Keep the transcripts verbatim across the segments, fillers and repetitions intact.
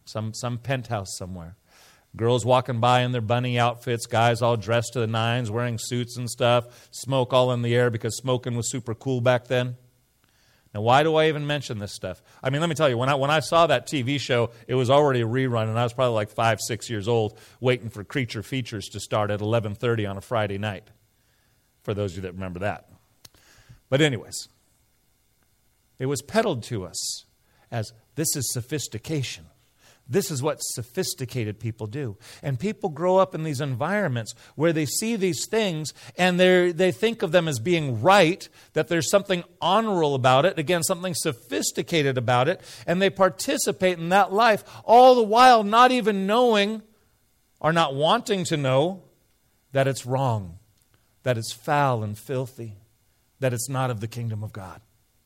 some, some penthouse somewhere. Girls walking by in their bunny outfits, guys all dressed to the nines, wearing suits and stuff, smoke all in the air because smoking was super cool back then. Now, why do I even mention this stuff? I mean, let me tell you, when I when I saw that T V show, it was already a rerun, and I was probably like five, six years old, waiting for Creature Features to start at eleven thirty on a Friday night, for those of you that remember that. But anyways, it was peddled to us as this is sophistication. This is what sophisticated people do. And people grow up in these environments where they see these things and they they think of them as being right, that there's something honorable about it, again, something sophisticated about it, and they participate in that life, all the while not even knowing or not wanting to know that it's wrong, that it's foul and filthy, that it's not of the kingdom of God.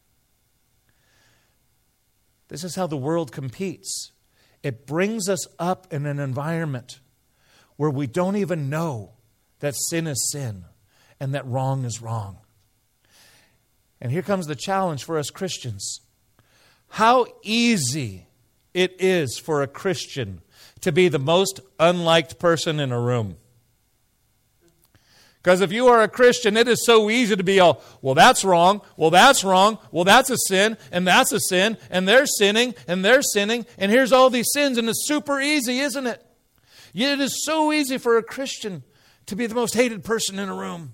This is how the world competes. It brings us up in an environment where we don't even know that sin is sin and that wrong is wrong. And here comes the challenge for us Christians. How easy it is for a Christian to be the most unliked person in a room. Because if you are a Christian, it is so easy to be all, well, that's wrong, well, that's wrong, well, that's a sin, and that's a sin, and they're sinning, and they're sinning, and here's all these sins, and it's super easy, isn't it? Yet it is so easy for a Christian to be the most hated person in a room.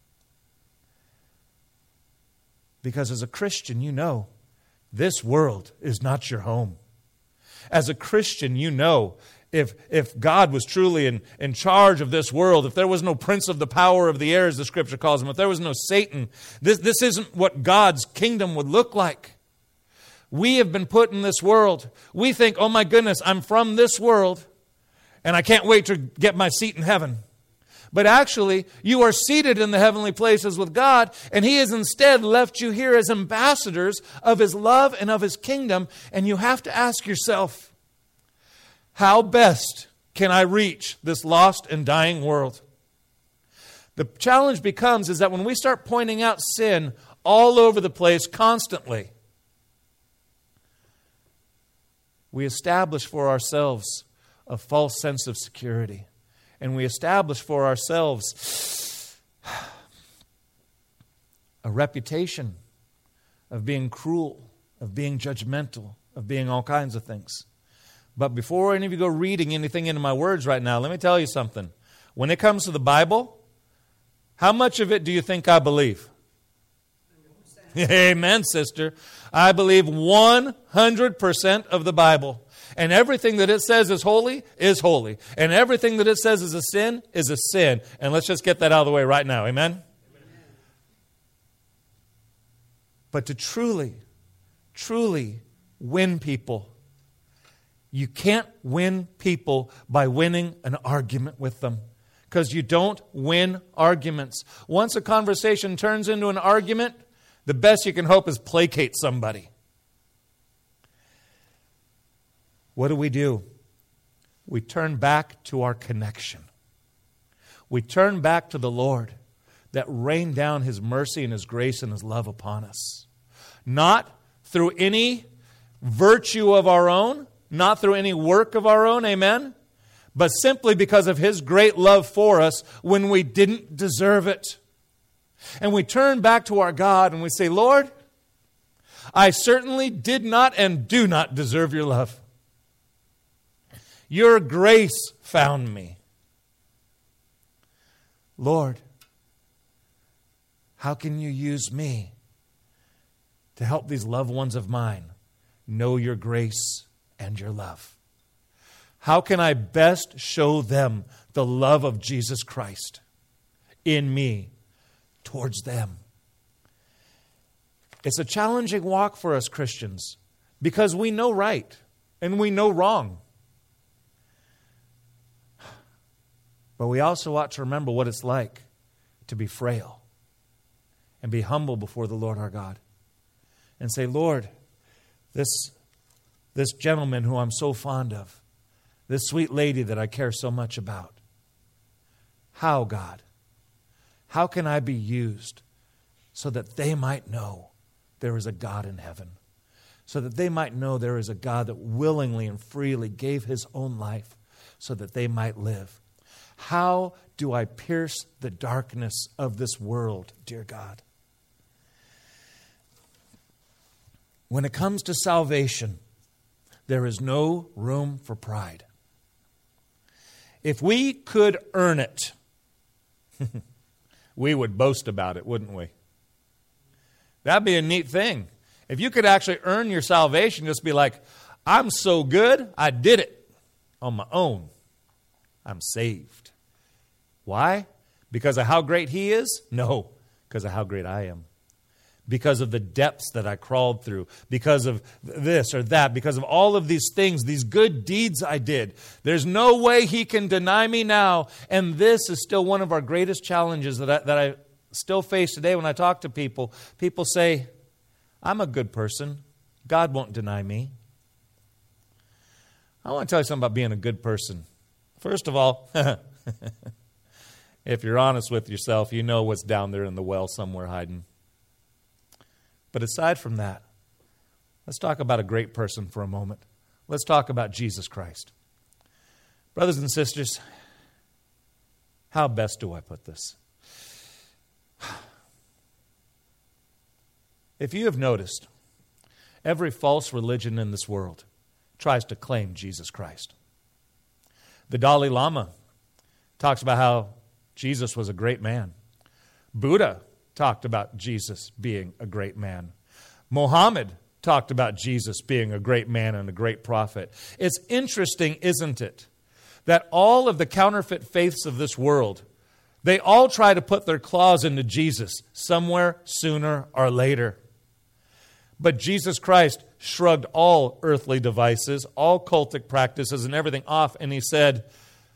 Because as a Christian, you know, this world is not your home. As a Christian, you know, If if God was truly in, in charge of this world, if there was no prince of the power of the air, as the Scripture calls him, if there was no Satan, this, this isn't what God's kingdom would look like. We have been put in this world. We think, oh my goodness, I'm from this world, and I can't wait to get my seat in heaven. But actually, you are seated in the heavenly places with God, and He has instead left you here as ambassadors of His love and of His kingdom, and you have to ask yourself, how best can I reach this lost and dying world? The challenge becomes is that when we start pointing out sin all over the place constantly, we establish for ourselves a false sense of security. And we establish for ourselves a reputation of being cruel, of being judgmental, of being all kinds of things. But before any of you go reading anything into my words right now, let me tell you something. When it comes to the Bible, how much of it do you think I believe? Amen, sister. I believe one hundred percent of the Bible. And everything that it says is holy, is holy. And everything that it says is a sin, is a sin. And let's just get that out of the way right now. Amen? Amen. But to truly, truly win people, you can't win people by winning an argument with them, because you don't win arguments. Once a conversation turns into an argument, the best you can hope is placate somebody. What do we do? We turn back to our connection. We turn back to the Lord that rained down His mercy and His grace and His love upon us. Not through any virtue of our own, not through any work of our own, amen? But simply because of His great love for us when we didn't deserve it. And we turn back to our God and we say, Lord, I certainly did not and do not deserve your love. Your grace found me. Lord, how can you use me to help these loved ones of mine know your grace and your love? How can I best show them the love of Jesus Christ in me towards them? It's a challenging walk for us Christians because we know right and we know wrong. But we also ought to remember what it's like to be frail and be humble before the Lord our God and say, Lord, this This gentleman who I'm so fond of, this sweet lady that I care so much about. How, God? How can I be used so that they might know there is a God in heaven? so that they might know there is a God that willingly and freely gave his own life so that they might live. How do I pierce the darkness of this world, dear God? When it comes to salvation, there is no room for pride. If we could earn it, we would boast about it, wouldn't we? That'd be a neat thing. If you could actually earn your salvation, just be like, I'm so good, I did it on my own. I'm saved. Why? Because of how great he is? No, because of how great I am. Because of the depths that I crawled through, because of this or that, because of all of these things, these good deeds I did. There's no way he can deny me now. And this is still one of our greatest challenges that I, that I still face today when I talk to people. People say, I'm a good person. God won't deny me. I want to tell you something about being a good person. First of all, if you're honest with yourself, you know what's down there in the well somewhere hiding. But aside from that, let's talk about a great person for a moment. Let's talk about Jesus Christ. Brothers and sisters, how best do I put this? If you have noticed, every false religion in this world tries to claim Jesus Christ. The Dalai Lama talks about how Jesus was a great man. Buddha talked about Jesus being a great man. Muhammad talked about Jesus being a great man and a great prophet. It's interesting, isn't it, that all of the counterfeit faiths of this world, they all try to put their claws into Jesus somewhere sooner or later. But Jesus Christ shrugged all earthly devices, all cultic practices and everything off, and he said,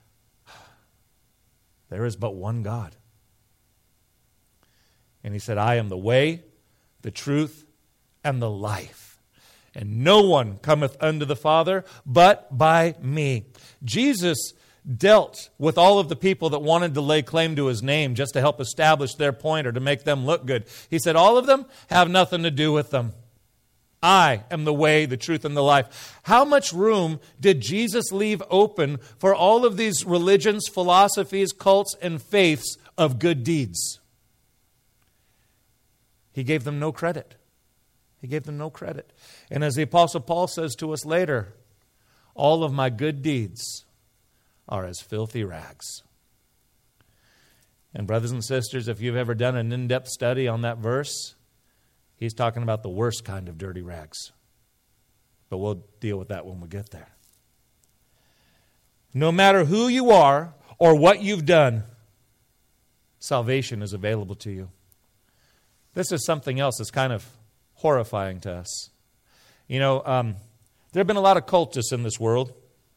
there is but one God. And he said, I am the way, the truth, and the life. And no one cometh unto the Father but by me. Jesus dealt with all of the people that wanted to lay claim to his name just to help establish their point or to make them look good. He said, all of them have nothing to do with them. I am the way, the truth, and the life. How much room did Jesus leave open for all of these religions, philosophies, cults, and faiths of good deeds? He gave them no credit. He gave them no credit. And as the Apostle Paul says to us later, all of my good deeds are as filthy rags. And brothers and sisters, if you've ever done an in-depth study on that verse, he's talking about the worst kind of dirty rags. But we'll deal with that when we get there. No matter who you are or what you've done, salvation is available to you. This is something else that's kind of horrifying to us. You know, um, there have been a lot of cultists in this world.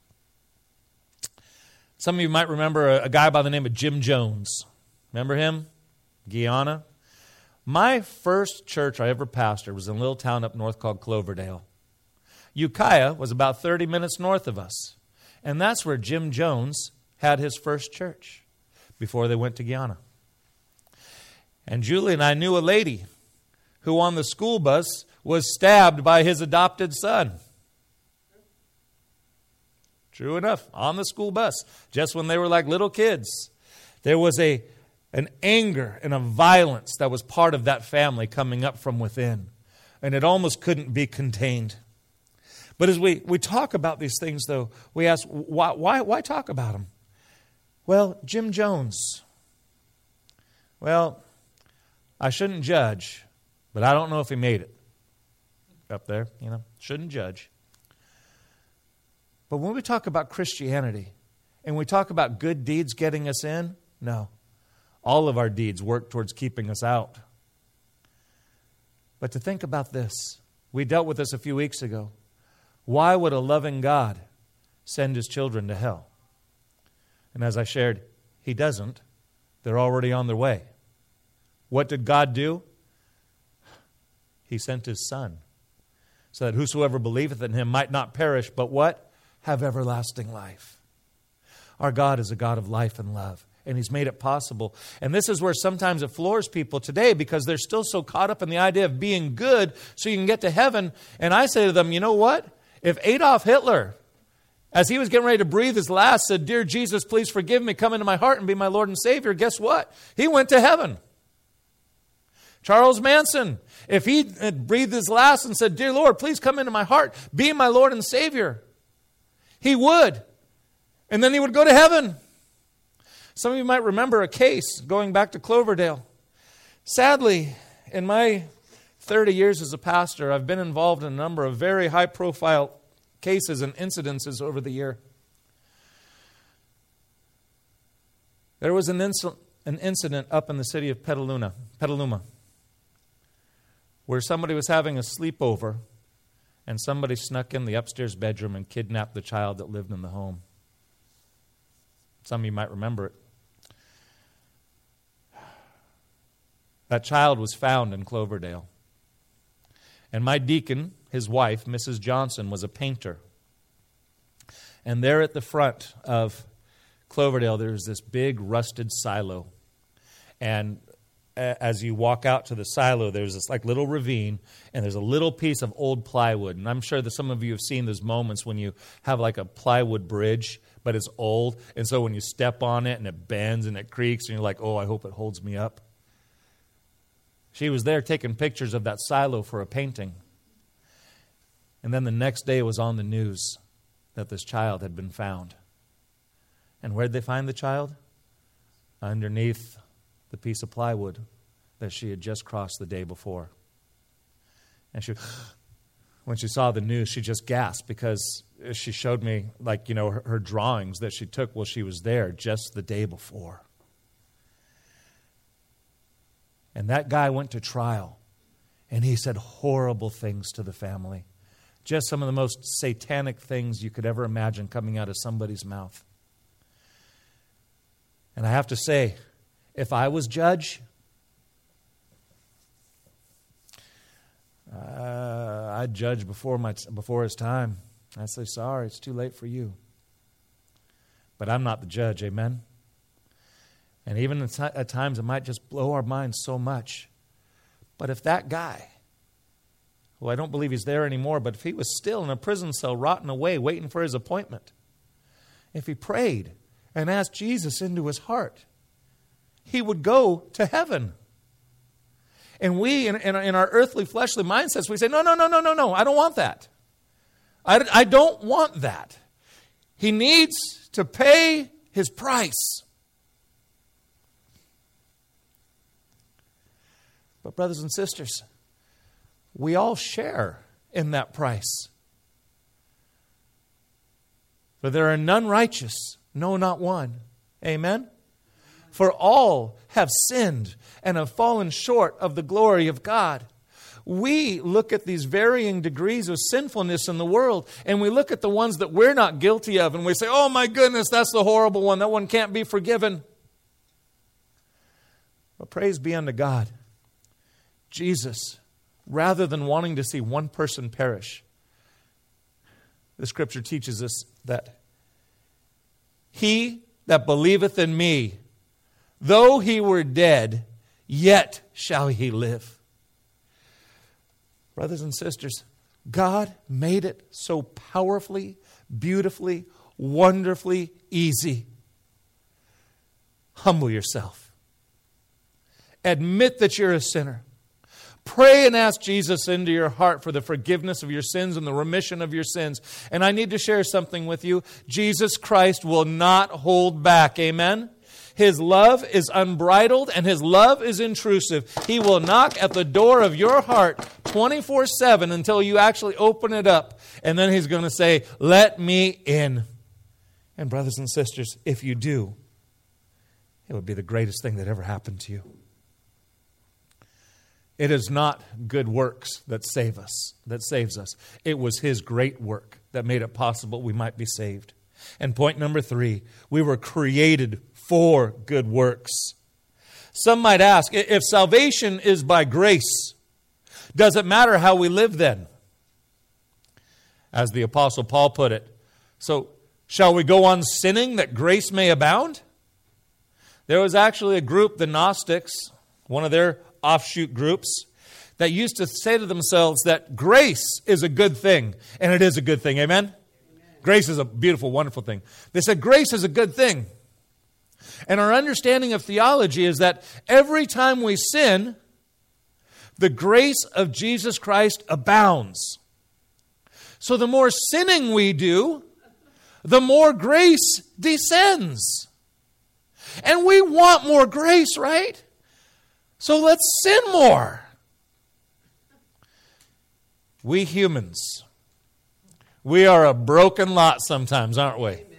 Some of you might remember a, a guy by the name of Jim Jones. Remember him? Guyana. My first church I ever pastored was in a little town up north called Cloverdale. Ukiah was about thirty minutes north of us. And that's where Jim Jones had his first church before they went to Guyana. And Julie and I knew a lady who on the school bus was stabbed by his adopted son. True enough, on the school bus, just when they were like little kids. There was a an anger and a violence that was part of that family coming up from within. And it almost couldn't be contained. But as we, we talk about these things, though, we ask, why, why, why talk about them? Well, Jim Jones. Well, I shouldn't judge, but I don't know if he made it. Up there, you know, shouldn't judge. But when we talk about Christianity and we talk about good deeds getting us in, no. All of our deeds work towards keeping us out. But to think about this, we dealt with this a few weeks ago. Why would a loving God send his children to hell? And as I shared, he doesn't. They're already on their way. What did God do? He sent his Son, so that whosoever believeth in him might not perish, but what? Have everlasting life. Our God is a God of life and love. And He's made it possible. And this is where sometimes it floors people today because they're still so caught up in the idea of being good so you can get to heaven. And I say to them, you know what? If Adolf Hitler, as he was getting ready to breathe his last, said, "Dear Jesus, please forgive me, come into my heart and be my Lord and Savior," guess what? He went to heaven. Charles Manson, if he had breathed his last and said, "Dear Lord, please come into my heart, be my Lord and Savior," he would. And then he would go to heaven. Some of you might remember a case going back to Cloverdale. Sadly, in my thirty years as a pastor, I've been involved in a number of very high-profile cases and incidences over the year. There was an, inc- an incident up in the city of Petaluma, Petaluma where somebody was having a sleepover and somebody snuck in the upstairs bedroom and kidnapped the child that lived in the home. Some of you might remember it. That child was found in Cloverdale. And my deacon, his wife, Missus Johnson, was a painter. And there at the front of Cloverdale, there's this big rusted silo. And as you walk out to the silo, there's this like little ravine, and there's a little piece of old plywood. And I'm sure that some of you have seen those moments when you have like a plywood bridge, but it's old. And so when you step on it and it bends and it creaks, and you're like, oh, I hope it holds me up. She was there taking pictures of that silo for a painting. And then the next day it was on the news that this child had been found. And where'd they find the child? Underneath the piece of plywood that she had just crossed the day before. And she, when she saw the news, she just gasped because she showed me, like, you know, her, her drawings that she took while she was there just the day before. And that guy went to trial, and he said horrible things to the family. Just some of the most satanic things you could ever imagine coming out of somebody's mouth. And I have to say, if I was judge, uh, I'd judge before my before his time. I'd say, sorry, it's too late for you. But I'm not the judge, amen? And even at times it might just blow our minds so much. But if that guy, who I don't believe he's there anymore, but if he was still in a prison cell rotting away waiting for his appointment, if he prayed and asked Jesus into his heart, he would go to heaven. And we, in, in, in our earthly, fleshly mindsets, we say, no, no, no, no, no, no, I don't want that. I, I don't want that. He needs to pay his price. But brothers and sisters, we all share in that price. For there are none righteous, no, not one. Amen? For all have sinned and have fallen short of the glory of God. We look at these varying degrees of sinfulness in the world, and we look at the ones that we're not guilty of, and we say, oh my goodness, that's the horrible one. That one can't be forgiven. But praise be unto God. Jesus, rather than wanting to see one person perish, the Scripture teaches us that he that believeth in me, though he were dead, yet shall he live. Brothers and sisters, God made it so powerfully, beautifully, wonderfully easy. Humble yourself. Admit that you're a sinner. Pray and ask Jesus into your heart for the forgiveness of your sins and the remission of your sins. And I need to share something with you. Jesus Christ will not hold back. Amen? His love is unbridled and His love is intrusive. He will knock at the door of your heart twenty-four seven until you actually open it up. And then He's going to say, let me in. And brothers and sisters, if you do, it would be the greatest thing that ever happened to you. It is not good works that save us, that saves us. It was His great work that made it possible we might be saved. And point number three, we were created for good works. Some might ask, if salvation is by grace, does it matter how we live then? As the Apostle Paul put it, so shall we go on sinning that grace may abound? There was actually a group, the Gnostics, one of their offshoot groups, that used to say to themselves that grace is a good thing. And it is a good thing. Amen? Amen? Grace is a beautiful, wonderful thing. They said grace is a good thing. And our understanding of theology is that every time we sin, the grace of Jesus Christ abounds. So the more sinning we do, the more grace descends. And we want more grace, right? So let's sin more. We humans, we are a broken lot sometimes, aren't we? Amen.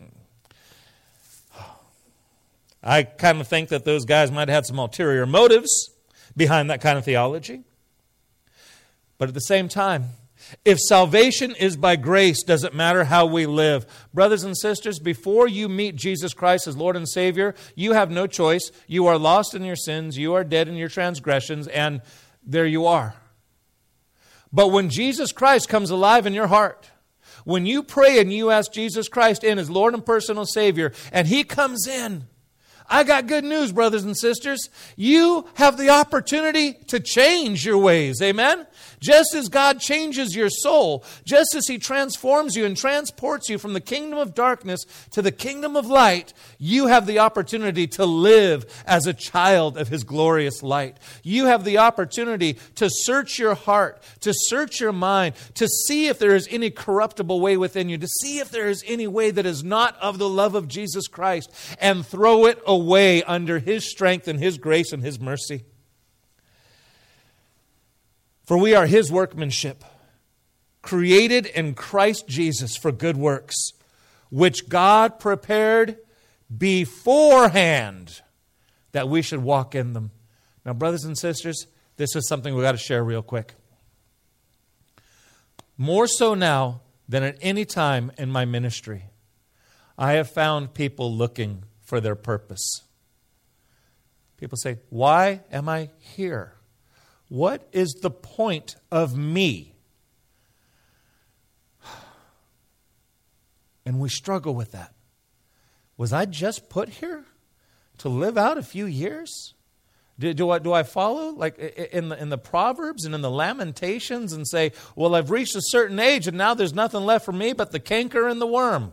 I kind of think that those guys might have had some ulterior motives behind that kind of theology. But at the same time, if salvation is by grace, does it matter how we live? Brothers and sisters, before you meet Jesus Christ as Lord and Savior, you have no choice. You are lost in your sins. You are dead in your transgressions. And there you are. But when Jesus Christ comes alive in your heart, when you pray and you ask Jesus Christ in as Lord and personal Savior, and He comes in, I got good news, brothers and sisters. You have the opportunity to change your ways. Amen? Just as God changes your soul, just as He transforms you and transports you from the kingdom of darkness to the kingdom of light, you have the opportunity to live as a child of His glorious light. You have the opportunity to search your heart, to search your mind, to see if there is any corruptible way within you, to see if there is any way that is not of the love of Jesus Christ, and throw it away under His strength and His grace and His mercy. For we are His workmanship, created in Christ Jesus for good works, which God prepared beforehand that we should walk in them. Now, brothers and sisters, this is something we've got to share real quick. More so now than at any time in my ministry, I have found people looking for their purpose. People say, why am I here? What is the point of me? And we struggle with that. Was I just put here to live out a few years? Do, do I do I follow like in the in the Proverbs and in the Lamentations and say, well, I've reached a certain age and now there's nothing left for me but the canker and the worm?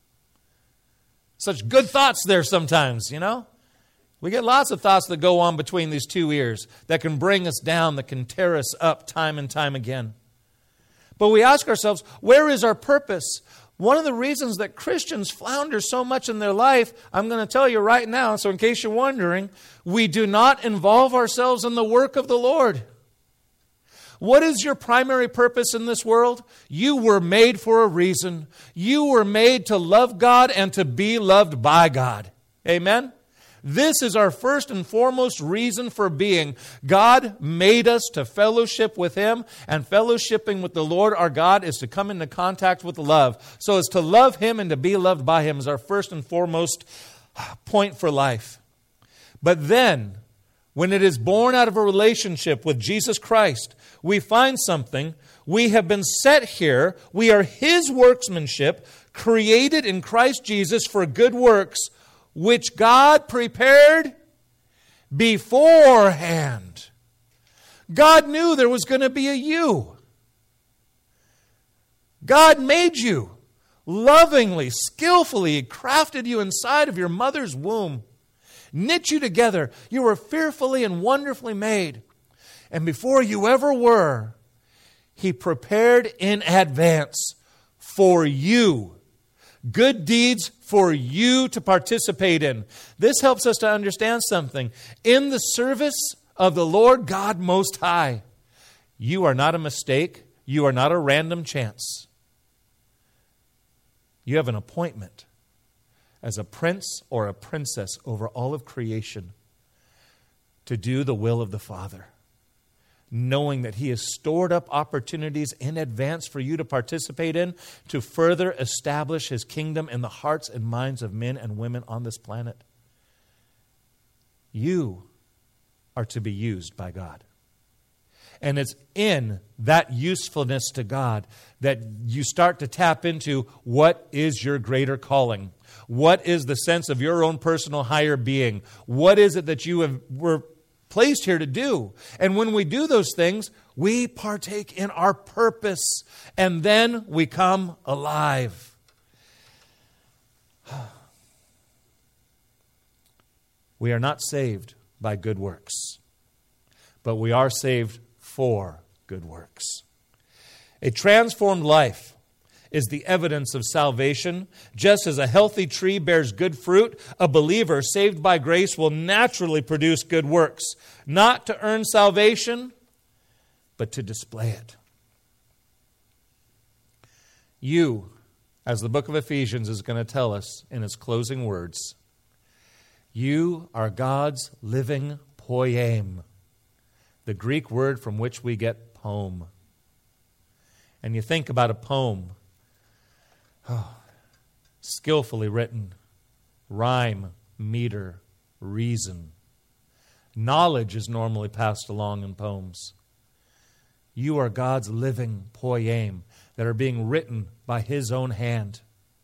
Such good thoughts there sometimes, you know? We get lots of thoughts that go on between these two ears that can bring us down, that can tear us up time and time again. But we ask ourselves, where is our purpose? One of the reasons that Christians flounder so much in their life, I'm going to tell you right now, so in case you're wondering, we do not involve ourselves in the work of the Lord. What is your primary purpose in this world? You were made for a reason. You were made to love God and to be loved by God. Amen? This is our first and foremost reason for being. God made us to fellowship with Him, and fellowshipping with the Lord our God is to come into contact with love. So it's to love Him and to be loved by Him is our first and foremost point for life. But then, when it is born out of a relationship with Jesus Christ, we find something. We have been set here. We are His workmanship, created in Christ Jesus for good works, which God prepared beforehand. God knew there was going to be a you. God made you lovingly, skillfully, crafted you inside of your mother's womb, knit you together. You were fearfully and wonderfully made. And before you ever were, He prepared in advance for you good deeds for you to participate in. This helps us to understand something. In the service of the Lord God Most High, you are not a mistake. You are not a random chance. You have an appointment as a prince or a princess over all of creation to do the will of the Father, knowing that He has stored up opportunities in advance for you to participate in to further establish His kingdom in the hearts and minds of men and women on this planet. You are to be used by God. And it's in that usefulness to God that you start to tap into what is your greater calling. What is the sense of your own personal higher being? What is it that you have, were placed here to do? And when we do those things, we partake in our purpose, and then we come alive. We are not saved by good works, but we are saved for good works. A transformed life is the evidence of salvation. Just as a healthy tree bears good fruit, a believer saved by grace will naturally produce good works, not to earn salvation, but to display it. You, as the book of Ephesians is going to tell us in its closing words, you are God's living poiema, the Greek word from which we get poem. And you think about a poem, oh, skillfully written, rhyme, meter, reason. Knowledge is normally passed along in poems. You are God's living poiema that are being written by His own hand.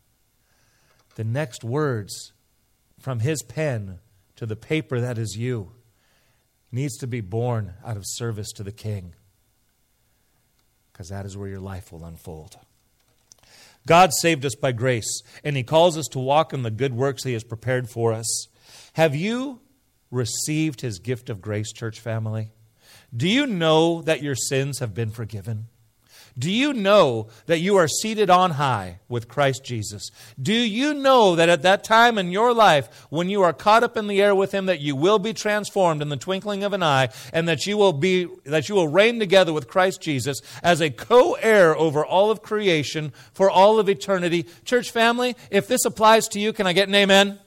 The next words from His pen to the paper that is you needs to be born out of service to the King, because that is where your life will unfold. God saved us by grace, and He calls us to walk in the good works He has prepared for us. Have you received His gift of grace, church family? Do you know that your sins have been forgiven? Do you know that you are seated on high with Christ Jesus? Do you know that at that time in your life, when you are caught up in the air with Him, that you will be transformed in the twinkling of an eye, and that you will be that you will reign together with Christ Jesus as a co-heir over all of creation for all of eternity? Church family, if this applies to you, can I get an amen? Amen.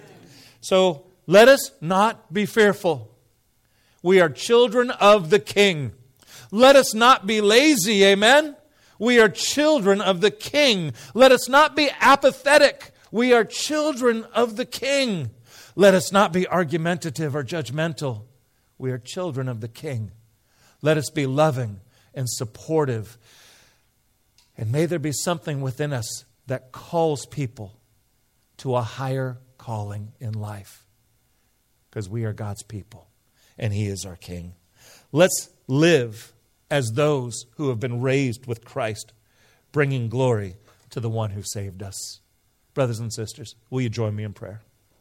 So let us not be fearful. We are children of the King. Let us not be lazy, amen? We are children of the King. Let us not be apathetic. We are children of the King. Let us not be argumentative or judgmental. We are children of the King. Let us be loving and supportive. And may there be something within us that calls people to a higher calling in life, because we are God's people and He is our King. Let's live as those who have been raised with Christ, bringing glory to the one who saved us. Brothers and sisters, will you join me in prayer?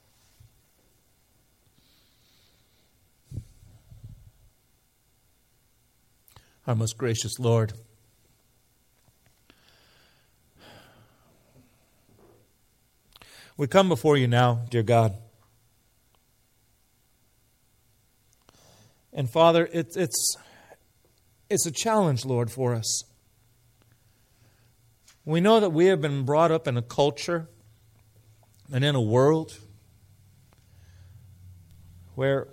Our most gracious Lord, we come before you now, dear God. And Father, it, it's, it's a challenge, Lord, for us. We know that we have been brought up in a culture and in a world where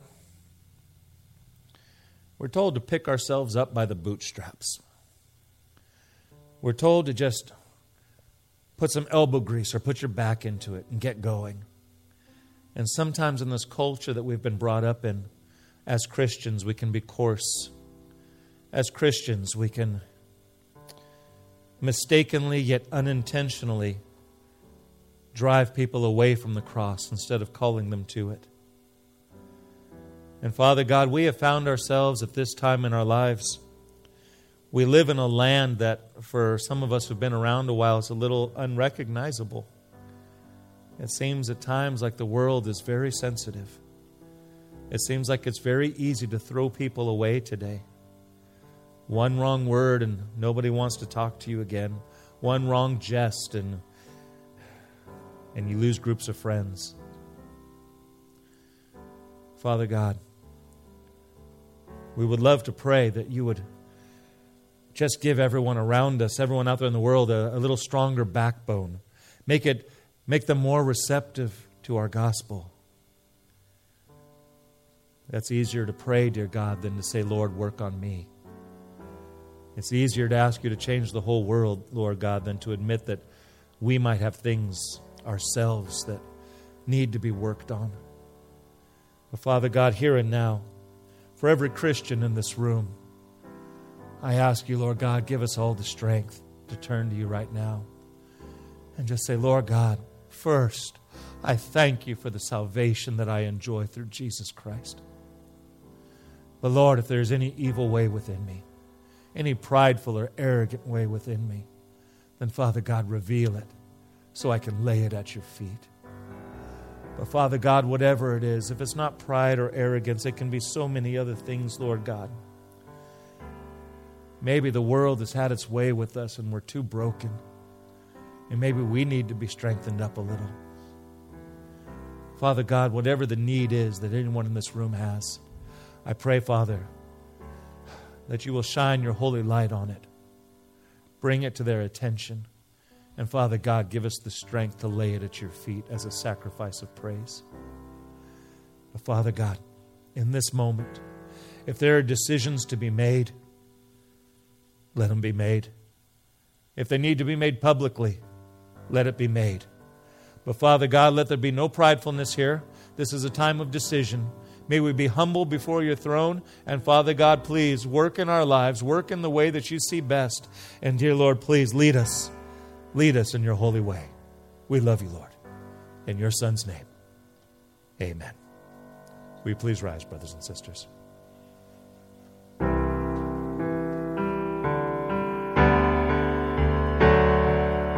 we're told to pick ourselves up by the bootstraps. We're told to just put some elbow grease or put your back into it and get going. And sometimes in this culture that we've been brought up in, as Christians, we can be coarse. As Christians, we can mistakenly yet unintentionally drive people away from the cross instead of calling them to it. And Father God, we have found ourselves at this time in our lives. We live in a land that, for some of us who've been around a while, is a little unrecognizable. It seems at times like the world is very sensitive. It seems like it's very easy to throw people away today. One wrong word and nobody wants to talk to you again. One wrong jest and, and you lose groups of friends. Father God, we would love to pray that you would just give everyone around us, everyone out there in the world, a, a little stronger backbone. Make it, make them more receptive to our gospel. That's easier to pray, dear God, than to say, Lord, work on me. It's easier to ask you to change the whole world, Lord God, than to admit that we might have things ourselves that need to be worked on. But Father God, here and now, for every Christian in this room, I ask you, Lord God, give us all the strength to turn to you right now and just say, Lord God, first, I thank you for the salvation that I enjoy through Jesus Christ. But Lord, if there's any evil way within me, any prideful or arrogant way within me, then Father God, reveal it so I can lay it at your feet. But Father God, whatever it is, if it's not pride or arrogance, it can be so many other things, Lord God. Maybe the world has had its way with us and we're too broken. And maybe we need to be strengthened up a little. Father God, whatever the need is that anyone in this room has, I pray, Father, that you will shine your holy light on it. Bring it to their attention. And Father God, give us the strength to lay it at your feet as a sacrifice of praise. But Father God, in this moment, if there are decisions to be made, let them be made. If they need to be made publicly, let it be made. But Father God, let there be no pridefulness here. This is a time of decision. May we be humble before your throne. And Father God, please work in our lives. Work in the way that you see best. And dear Lord, please lead us. Lead us in your holy way. We love you, Lord. In your Son's name, amen. Will you please rise, brothers and sisters?